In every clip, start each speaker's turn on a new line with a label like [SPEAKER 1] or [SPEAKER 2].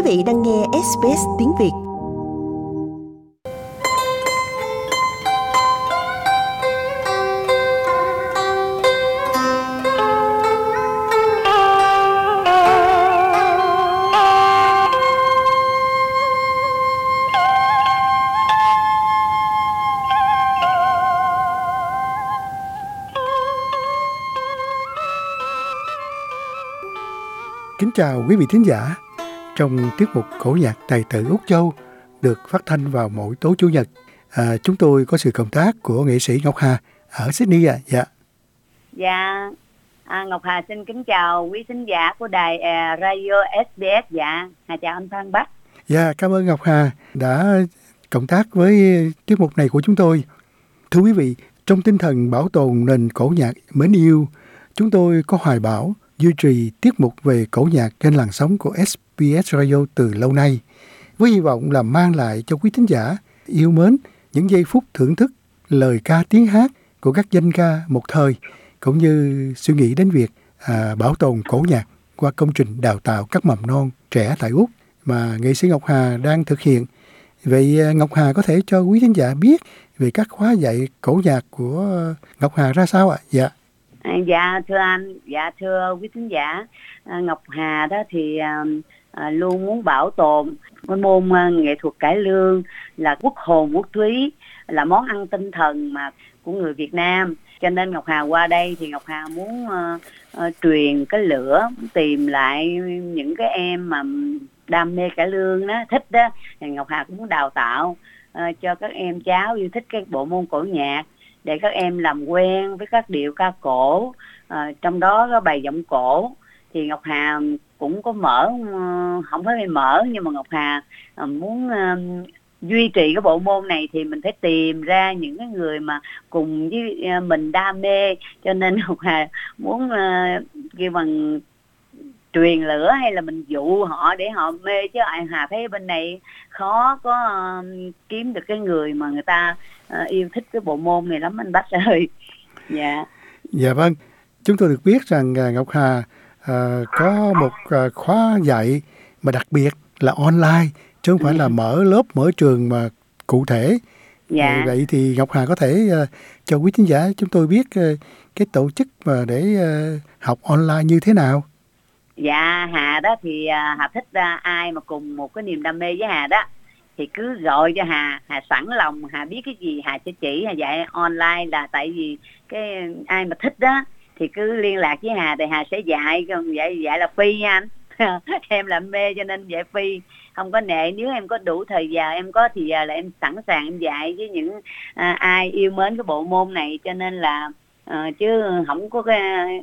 [SPEAKER 1] vị đang nghe SBS tiếng Việt.
[SPEAKER 2] Kính chào quý vị thính giả. Trong tiết mục cổ nhạc tài tử Úc Châu được phát thanh vào mỗi tối Chủ nhật, chúng tôi có sự cộng tác của nghệ sĩ Ngọc Hà ở Sydney ạ.
[SPEAKER 3] Dạ, Ngọc Hà xin kính chào quý thính giả của đài radio SBS. Dạ, Hà chào anh Phan Bắc.
[SPEAKER 2] Dạ, cảm ơn Ngọc Hà đã cộng tác với tiết mục này của chúng tôi. Thưa quý vị, trong tinh thần bảo tồn nền cổ nhạc mến yêu, chúng tôi có hoài bão duy trì tiết mục về cổ nhạc trên làn sóng của SBS Radio từ lâu nay, với hy vọng là mang lại cho quý thính giả yêu mến những giây phút thưởng thức lời ca tiếng hát của các danh ca một thời, cũng như suy nghĩ đến việc bảo tồn cổ nhạc qua công trình đào tạo các mầm non trẻ tại Úc mà nghệ sĩ Ngọc Hà đang thực hiện. Vậy Ngọc Hà có thể cho quý thính giả biết về các khóa dạy cổ nhạc của Ngọc Hà ra sao ạ? Dạ.
[SPEAKER 3] Dạ thưa anh, dạ thưa quý thính giả, Ngọc Hà đó thì luôn muốn bảo tồn cái môn nghệ thuật cải lương là quốc hồn quốc túy, là món ăn tinh thần mà của người Việt Nam. Cho nên Ngọc Hà qua đây thì Ngọc Hà muốn truyền cái lửa, tìm lại những cái em mà đam mê cải lương đó, thích đó, thì Ngọc Hà cũng muốn đào tạo cho các em cháu yêu thích cái bộ môn cổ nhạc, để các em làm quen với các điệu ca cổ, trong đó có bài giọng cổ. Thì Ngọc Hà cũng có mở, không phải mở, nhưng mà Ngọc Hà muốn duy trì cái bộ môn này thì mình phải tìm ra những cái người mà cùng với mình đam mê. Cho nên Ngọc Hà muốn kêu bằng truyền lửa, hay là mình dụ họ để họ mê, chứ Hà thấy bên này khó có kiếm được cái người mà người ta yêu thích cái bộ môn này lắm anh Bách ơi. Dạ.
[SPEAKER 2] Dạ vâng, chúng tôi được biết rằng Ngọc Hà có một khóa dạy mà đặc biệt là online, chứ không phải là mở lớp, mở trường mà cụ thể.
[SPEAKER 3] Dạ.
[SPEAKER 2] Vậy thì Ngọc Hà có thể cho quý thính giả chúng tôi biết cái tổ chức mà để học online như thế nào?
[SPEAKER 3] Dạ, Hà đó thì Hà thích ai mà cùng một cái niềm đam mê với Hà đó thì cứ gọi cho Hà sẵn lòng. Hà biết cái gì Hà sẽ chỉ. Hà dạy online là tại vì cái ai mà thích đó thì cứ liên lạc với Hà thì Hà sẽ dạy. Còn dạy là free nha anh. Em là mê cho nên dạy free, không có nệ. Nếu em có đủ thời giờ, em có thì giờ là em sẵn sàng em dạy với những ai yêu mến cái bộ môn này. Cho nên là chứ không có cái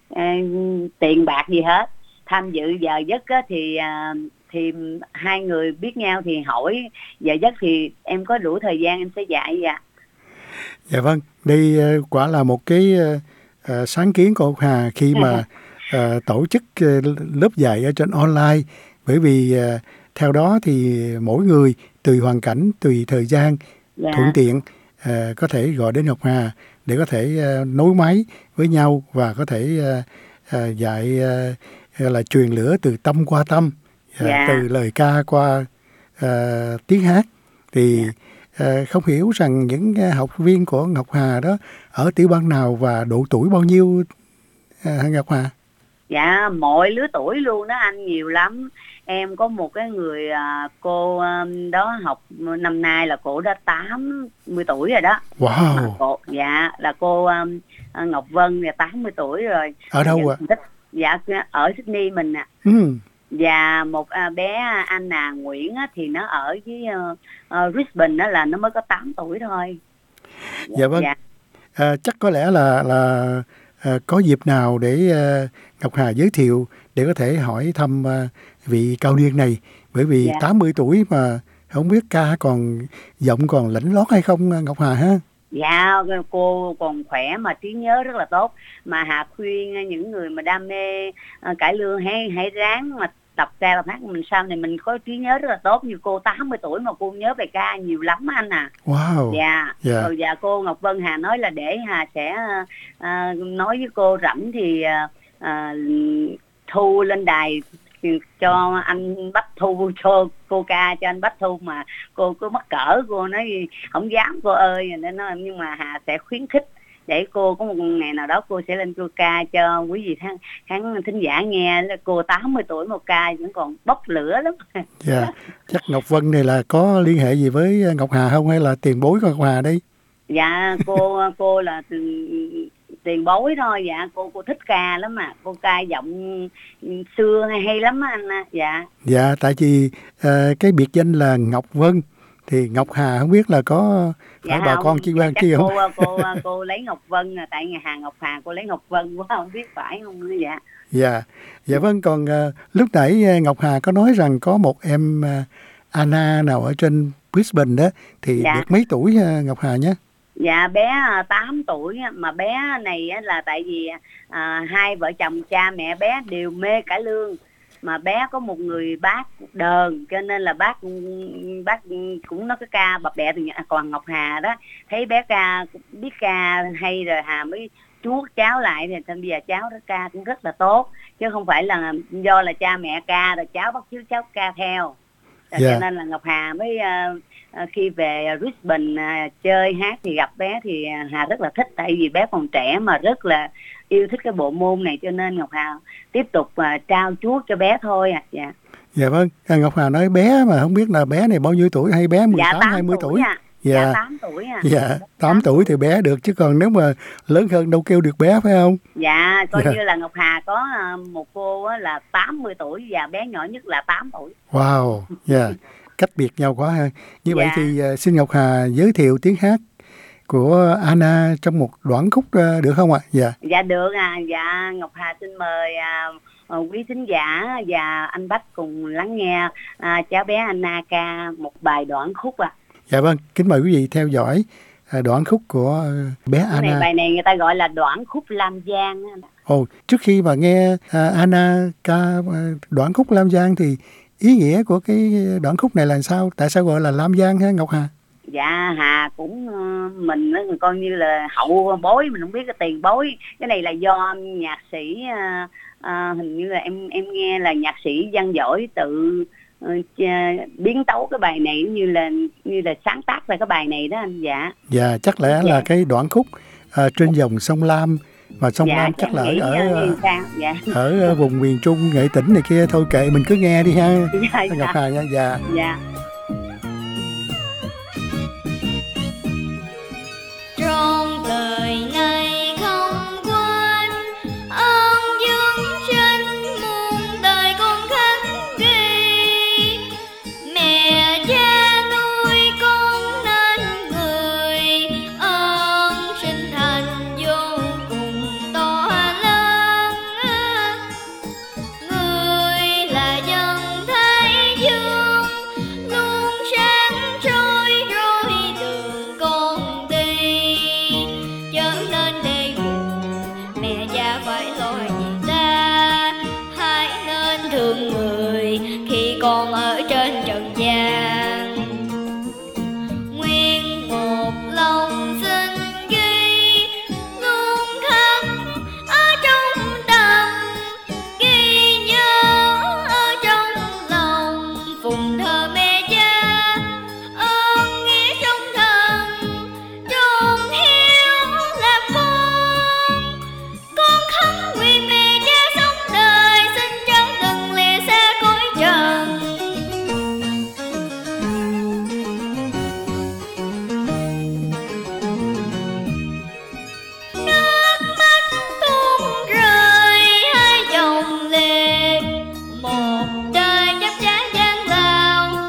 [SPEAKER 3] tiền bạc gì hết. Tham dự giờ giấc thì hai người biết nhau thì hỏi giờ giấc thì em có đủ thời gian em sẽ dạy.
[SPEAKER 2] Dạ vâng, đây quả là một cái sáng kiến của Hà khi mà tổ chức lớp dạy ở trên online, bởi vì theo đó thì mỗi người tùy hoàn cảnh, tùy thời gian thuận tiện có thể gọi đến Ngọc Hà để có thể nối máy với nhau và có thể dạy là truyền lửa từ tâm qua tâm, từ lời ca qua tiếng hát. Thì không hiểu rằng những học viên của Ngọc Hà đó ở tiểu bang nào và độ tuổi bao nhiêu Ngọc Hà?
[SPEAKER 3] Dạ, mọi lứa tuổi luôn đó anh, nhiều lắm. Em có một cái người cô đó học năm nay là cô đã 80 tuổi rồi đó.
[SPEAKER 2] Wow.
[SPEAKER 3] Dạ, là cô Ngọc Vân là 80 tuổi rồi.
[SPEAKER 2] Ở đâu ạ?
[SPEAKER 3] Dạ, ở Sydney mình ạ. Và một bé Anna Nguyễn á, thì nó ở với Brisbane đó, là nó mới có 8 tuổi thôi.
[SPEAKER 2] Dạ vâng. Dạ. Chắc có lẽ là có dịp nào để Ngọc Hà giới thiệu để có thể hỏi thăm vị cao niên này, bởi vì 80 tuổi mà không biết ca còn giọng còn lãnh lót hay không Ngọc Hà ha?
[SPEAKER 3] Dạ, cô còn khỏe mà trí nhớ rất là tốt. Mà Hà khuyên những người mà đam mê cải lương hãy ráng mà tập ca tập hát mình sau này mình có trí nhớ rất là tốt. Như cô 80 tuổi mà cô nhớ bài ca nhiều lắm anh à.
[SPEAKER 2] Wow.
[SPEAKER 3] Dạ. Rồi dạ, cô Ngọc Vân Hà nói là để Hà sẽ nói với cô rảnh thì thu lên đài cho anh Bách Thu, cho cô ca cho anh Bách Thu, mà cô cứ mắc cỡ, cô nói không dám cô ơi, nên nói nhưng mà Hà sẽ khuyến khích để cô có một ngày nào đó cô sẽ lên cô ca cho quý vị khán thính giả nghe. Là cô 80 tuổi một ca vẫn còn bốc lửa lắm.
[SPEAKER 2] Dạ, chắc Ngọc Vân này là có liên hệ gì với Ngọc Hà không, hay là tiền bối của Ngọc Hà đây?
[SPEAKER 3] Dạ cô là tiền bối thôi. Dạ cô thích ca lắm mà, cô ca giọng xưa hay lắm á anh. Dạ.
[SPEAKER 2] Dạ, tại vì cái biệt danh là Ngọc Vân thì Ngọc Hà không biết là có phải bà con chi quan kia không?
[SPEAKER 3] Cô lấy Ngọc Vân là tại nhà Hà Ngọc Hà, cô lấy Ngọc Vân quá, không biết phải không. Dạ.
[SPEAKER 2] Dạ vâng. Còn lúc nãy Ngọc Hà có nói rằng có một em Anna nào ở trên Brisbane đó, thì
[SPEAKER 3] dạ.
[SPEAKER 2] được mấy tuổi Ngọc Hà nhé?
[SPEAKER 3] Dạ bé 8 tuổi, mà bé này là tại vì hai vợ chồng cha mẹ bé đều mê cải lương, mà bé có một người bác đờn, cho nên là bác cũng nói cái ca bập bẹ từ nhà. Còn Ngọc Hà đó thấy bé ca biết ca hay rồi, Hà mới chuốt cháu lại, thì bây giờ cháu đó ca cũng rất là tốt, chứ không phải là do là cha mẹ ca rồi cháu bắt chước cháu ca theo. Cho nên là Ngọc Hà mới khi về Brisbane chơi hát thì gặp bé thì Hà rất là thích, tại vì bé còn trẻ mà rất là yêu thích cái bộ môn này, cho nên Ngọc Hà tiếp tục trao chuốt cho bé thôi.
[SPEAKER 2] Dạ vâng. Ngọc Hà nói bé mà không biết là bé này bao nhiêu tuổi, hay bé 18 20 tuổi?
[SPEAKER 3] Dạ 8 tuổi.
[SPEAKER 2] Dạ 8 tuổi thì bé được, chứ còn nếu mà lớn hơn đâu kêu được bé, phải không?
[SPEAKER 3] Dạ coi như là Ngọc Hà có một cô là 80 tuổi và bé nhỏ nhất là 8 tuổi.
[SPEAKER 2] Wow. Dạ. Cách biệt nhau quá ha. Như vậy thì xin Ngọc Hà giới thiệu tiếng hát của Anna trong một đoạn khúc được không ạ?
[SPEAKER 3] Dạ được. Dạ Ngọc Hà xin mời quý thính giả và anh Bách cùng lắng nghe cháu bé Anna ca một bài đoạn khúc ạ.
[SPEAKER 2] Dạ vâng, kính mời quý vị theo dõi đoạn khúc của bé Anna.
[SPEAKER 3] Bài này người ta gọi là đoạn khúc Lam Giang.
[SPEAKER 2] Trước khi mà nghe Anna ca đoạn khúc Lam Giang thì ý nghĩa của cái đoạn khúc này là sao? Tại sao gọi là Lam Giang ha Ngọc Hà?
[SPEAKER 3] Dạ Hà cũng mình coi như là hậu bối, mình không biết cái tiền bối. Cái này là do nhạc sĩ hình như là em nghe là nhạc sĩ Văn Giỏi tự biến tấu cái bài này, như là sáng tác về cái bài này đó anh. Dạ
[SPEAKER 2] chắc lẽ là cái đoạn khúc trên dòng sông Lam, mà sông Lam chắc là ở vùng miền Trung, Nghệ Tĩnh này kia. Thôi kệ mình cứ nghe đi ha. Ngọc Hà nha.
[SPEAKER 3] Dạ.
[SPEAKER 4] Trong đời này không quên ơn dương sinh, muôn đời con khắc ghi. Mẹ cha nuôi con nên người, ơn sinh thành vô cùng to lớn. Người là dân Thái Dương, luôn sáng trôi đường con đi. Chớ nên để buồn, mẹ cha phải lo gì ta. Hãy nên thương người khi còn ở trên trần gian. Nguyên một lòng xin ghi, luôn khắc ở trong tâm, ghi nhớ ở trong lòng. Phụng thờ mẹ cha, ơn nghĩa trong thần, tròn hiếu làm con khấn nguyện mẹ cha sống đời, xin chớ đừng lìa xa cõi trần. Nước mắt tuôn rơi hai dòng lệ, một đời chấp trái gian lao,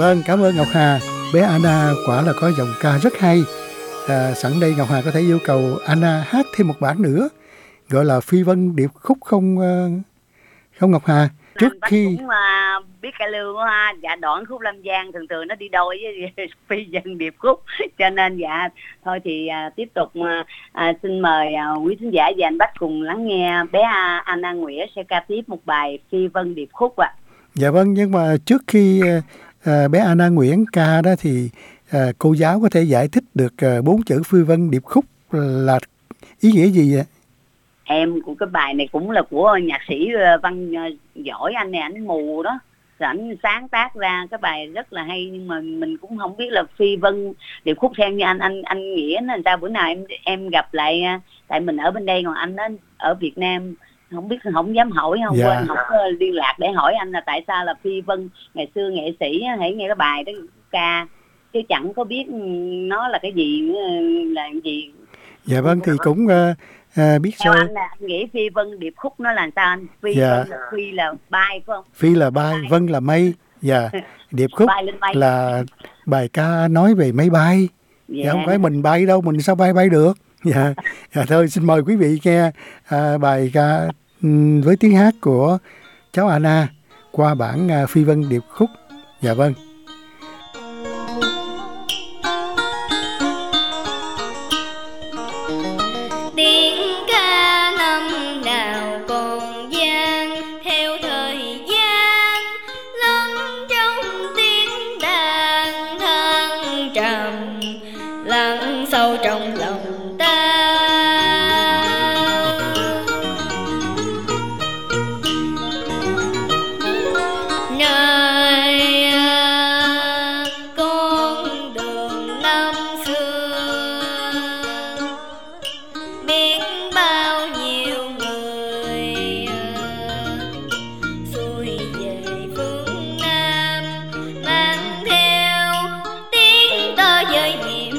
[SPEAKER 2] Vâng, cảm ơn Ngọc Hà. Bé Anna quả là có giọng ca rất hay. Sẵn đây Ngọc Hà có thể yêu cầu Anna hát thêm một bản nữa, gọi là Phi Vân Điệp Khúc không Ngọc Hà? Trước khi
[SPEAKER 3] cũng biết cải lương ha, dạ đoạn khúc Lâm Giang thường nó đi đôi với Phi Vân Điệp Khúc, cho nên dạ thôi thì tiếp tục xin mời quý thính giả và anh Bách cùng lắng nghe bé Anna Nguyễn sẽ ca tiếp một bài Phi Vân Điệp Khúc ạ.
[SPEAKER 2] Dạ vâng, nhưng mà trước khi bé Anna Nguyễn ca đó thì cô giáo có thể giải thích được 4 chữ Phi Vân Điệp Khúc là ý nghĩa gì ạ?
[SPEAKER 3] Em của cái bài này cũng là của nhạc sĩ văn giỏi, anh này ảnh mù đó, rồi ảnh sáng tác ra cái bài rất là hay, nhưng mà mình cũng không biết là Phi Vân Điệp Khúc theo như anh Nghĩa nó làm sao. Bữa nào em gặp lại, tại mình ở bên đây còn anh ở Việt Nam không biết, không dám hỏi, không quên không có liên lạc để hỏi anh là tại sao là Phi Vân. Ngày xưa nghệ sĩ hãy nghe cái bài đó ca chứ chẳng có biết nó là cái gì, là cái gì.
[SPEAKER 2] Dạ vâng, thì cũng biết
[SPEAKER 3] theo
[SPEAKER 2] sơ.
[SPEAKER 3] Anh nghĩ Phi Vân Điệp Khúc nó là sao anh? Phi Vân Phi là bay phải không?
[SPEAKER 2] Phi là bay, Vân là mây. Dạ, Điệp Khúc là bài ca nói về máy bay. Dạ, không phải mình bay đâu, mình sao bay được. Dạ, thôi xin mời quý vị nghe bài ca với tiếng hát của cháu Anna qua bản Phi Vân Điệp Khúc. Dạ vâng.
[SPEAKER 4] Sâu trong lòng ta, nơi con đường năm xưa, biết bao nhiêu người xuôi về phương Nam, mang theo tiếng tơ giới niệm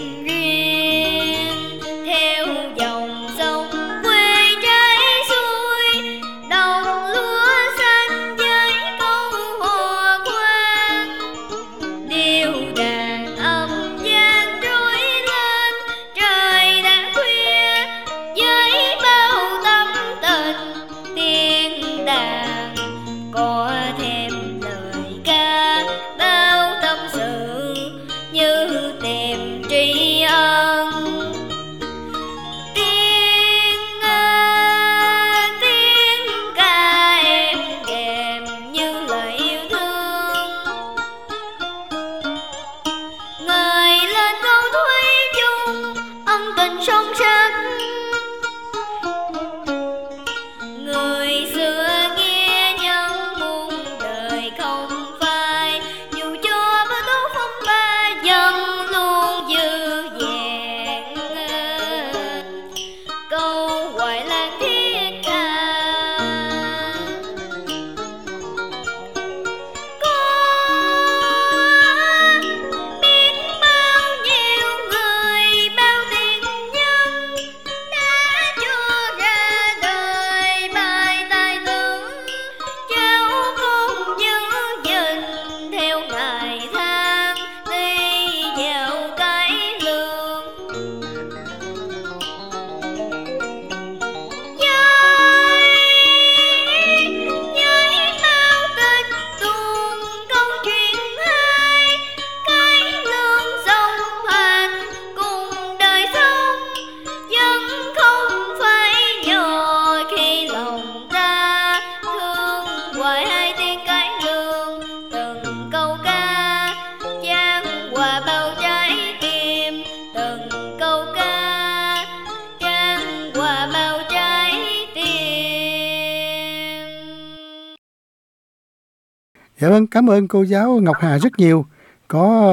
[SPEAKER 2] Dạ vâng, cảm ơn cô giáo Ngọc Hà rất nhiều. Có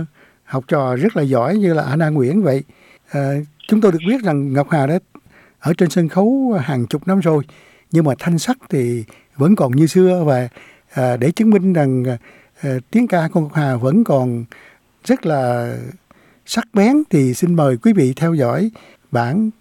[SPEAKER 2] học trò rất là giỏi như là Anna Nguyễn vậy. Chúng tôi được biết rằng Ngọc Hà đã ở trên sân khấu hàng chục năm rồi, nhưng mà thanh sắc thì vẫn còn như xưa. Và để chứng minh rằng tiếng ca của Ngọc Hà vẫn còn rất là sắc bén thì xin mời quý vị theo dõi bản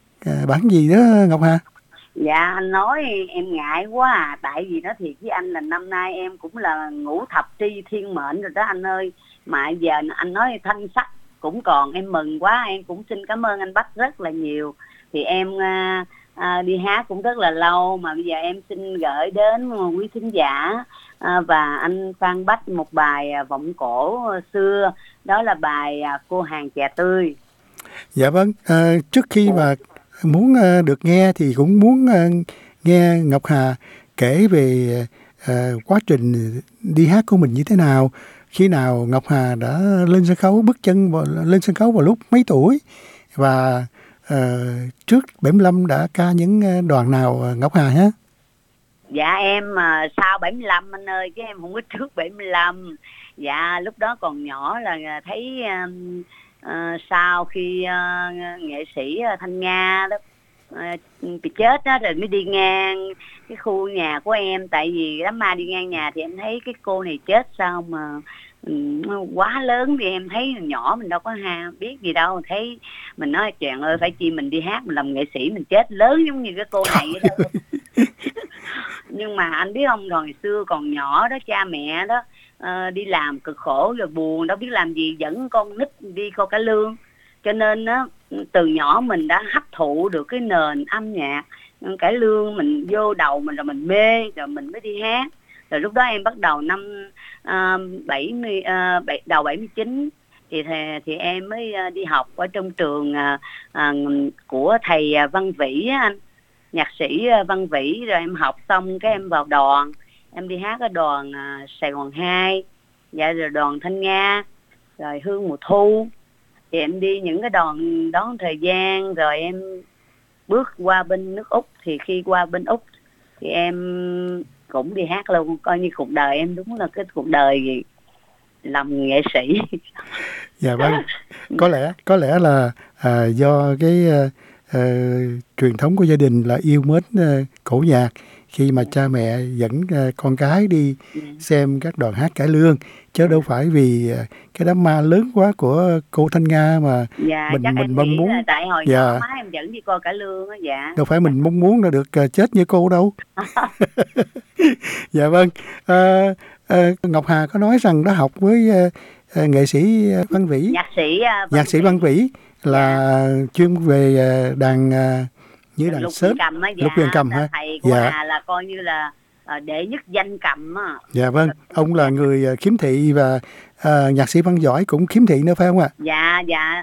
[SPEAKER 2] gì đó Ngọc Hà?
[SPEAKER 3] Dạ anh nói em ngại quá tại vì nói thiệt với anh là năm nay em cũng là ngũ thập tri thiên mệnh rồi đó anh ơi, mà giờ anh nói thanh sắc cũng còn, em mừng quá. Em cũng xin cảm ơn anh Bách rất là nhiều. Thì em đi hát cũng rất là lâu, mà bây giờ em xin gửi đến quý thính giả và anh Phan Bách một bài vọng cổ xưa, đó là bài Cô Hàng Chè Tươi.
[SPEAKER 2] Dạ vâng, trước khi mà muốn được nghe thì cũng muốn nghe Ngọc Hà kể về quá trình đi hát của mình như thế nào. Khi nào Ngọc Hà đã lên sân khấu, bước chân lên sân khấu vào lúc mấy tuổi, và trước 75 đã ca những đoàn nào Ngọc Hà ha?
[SPEAKER 3] Dạ em sau 75 anh ơi, chứ em không có trước 75. Dạ lúc đó còn nhỏ là thấy sau khi nghệ sĩ Thanh Nga đó bị chết đó, rồi mới đi ngang cái khu nhà của em. Tại vì đám ma đi ngang nhà thì em thấy cái cô này chết sao mà quá lớn, thì em thấy nhỏ mình đâu có biết gì đâu. Thấy mình nói chuyện ơi, phải chi mình đi hát, mình làm nghệ sĩ mình chết lớn giống như cái cô này vậy đó. Nhưng mà anh biết không, hồi xưa còn nhỏ đó, cha mẹ đó đi làm cực khổ rồi buồn, đâu biết làm gì, dẫn con nít đi coi cải lương. Cho nên đó, từ nhỏ mình đã hấp thụ được cái nền âm nhạc cải lương, mình vô đầu mình rồi mình mê, rồi mình mới đi hát. Rồi lúc đó em bắt đầu năm đầu 79 thì em mới đi học ở trong trường của thầy Văn Vĩ á anh, nhạc sĩ Văn Vĩ. Rồi em học xong cái em vào đoàn, em đi hát ở đoàn Sài Gòn 2, dạ, rồi đoàn Thanh Nga, rồi Hương Mùa Thu. Thì em đi những cái đoàn đó thời gian, rồi em bước qua bên nước Úc. Thì khi qua bên Úc thì em cũng đi hát luôn, coi như cuộc đời em đúng là cái cuộc đời gì làm nghệ sĩ.
[SPEAKER 2] Dạ vâng, có lẽ là do cái truyền thống của gia đình là yêu mến cổ nhạc, khi mà cha mẹ dẫn con cái đi xem các đoàn hát cải lương, chứ đâu phải vì cái đám ma lớn quá của cô Thanh Nga mà mình mong muốn.
[SPEAKER 3] Tại hồi nhỏ má em dẫn đi coi cải lương á. Dạ,
[SPEAKER 2] đâu phải mình mong muốn là được chết như cô đâu. Dạ vâng, Ngọc Hà có nói rằng đã học với nghệ sĩ Văn Vĩ, nhạc sĩ Văn Vĩ là chuyên về đàn như đàn sớm, lục huyền cầm ha.
[SPEAKER 3] Thầy của Hà là coi như là đệ nhất danh cầm á. Dạ
[SPEAKER 2] vâng, ông là người khiếm thị, và nhạc sĩ Văn Giỏi cũng khiếm thị nữa phải không ạ?
[SPEAKER 3] Dạ.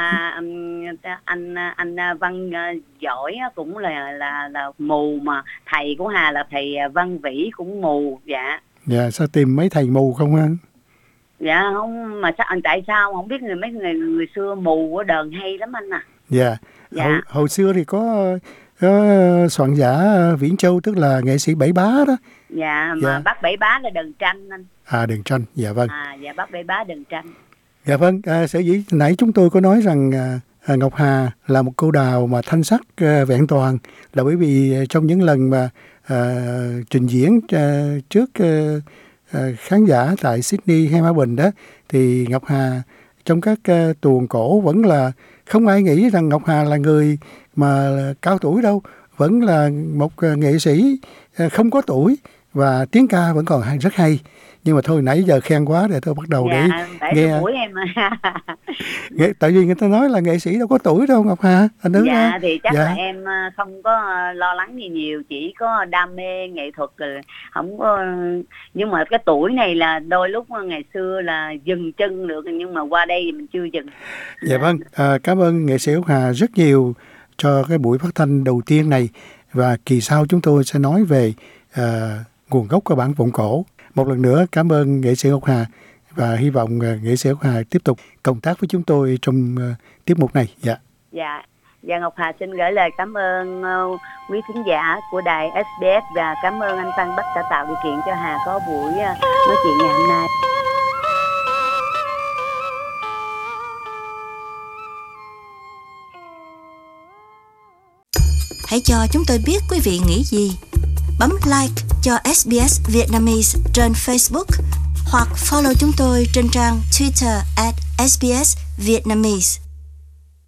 [SPEAKER 3] Anh Văn Giỏi cũng là mù, mà thầy của Hà là thầy Văn Vĩ cũng mù. Dạ.
[SPEAKER 2] Dạ, sao tìm mấy thầy mù không anh?
[SPEAKER 3] Dạ không, mà tại sao không biết, mấy người xưa mù ở đờn hay lắm anh à.
[SPEAKER 2] Dạ. Hồi xưa thì có soạn giả Viễn Châu, tức là nghệ sĩ Bảy Bá đó.
[SPEAKER 3] Dạ, mà bác Bảy Bá là đờn tranh anh.
[SPEAKER 2] Đờn tranh, dạ vâng.
[SPEAKER 3] Dạ, bác Bảy Bá đờn tranh.
[SPEAKER 2] Dạ vâng, sở dĩ nãy chúng tôi có nói rằng Ngọc Hà là một cô đào mà thanh sắc vẹn toàn, là bởi vì trong những lần mà trình diễn trước khán giả tại Sydney hay Melbourne đó, thì Ngọc Hà trong các tuồng cổ vẫn là không ai nghĩ rằng Ngọc Hà là người mà cao tuổi đâu, vẫn là một nghệ sĩ không có tuổi, và tiếng ca vẫn còn rất hay. Nhưng mà thôi, nãy giờ khen quá rồi, tôi bắt đầu để nghe. Tại vì người ta nói là nghệ sĩ đâu có tuổi đâu Ngọc Hà.
[SPEAKER 3] Thì chắc là em không có lo lắng gì nhiều, chỉ có đam mê nghệ thuật rồi, không có. Nhưng mà cái tuổi này là đôi lúc ngày xưa là dừng chân được, nhưng mà qua đây thì mình chưa dừng.
[SPEAKER 2] Dạ vâng, cảm ơn nghệ sĩ Ngọc Hà rất nhiều cho cái buổi phát thanh đầu tiên này, và kỳ sau chúng tôi sẽ nói về nguồn gốc của bản vọng cổ. Một lần nữa cảm ơn nghệ sĩ Ngọc Hà, và hy vọng nghệ sĩ Ngọc Hà tiếp tục cộng tác với chúng tôi trong tiết mục này.
[SPEAKER 3] Dạ, Ngọc Hà xin gửi lời cảm ơn quý thính giả của đài SBS, và cảm ơn anh Phan Bách đã tạo điều kiện cho Hà có buổi nói chuyện ngày hôm nay.
[SPEAKER 1] Hãy cho chúng tôi biết quý vị nghĩ gì. Bấm like cho SBS Vietnamese trên Facebook, hoặc follow chúng tôi trên trang Twitter @SBS Vietnamese.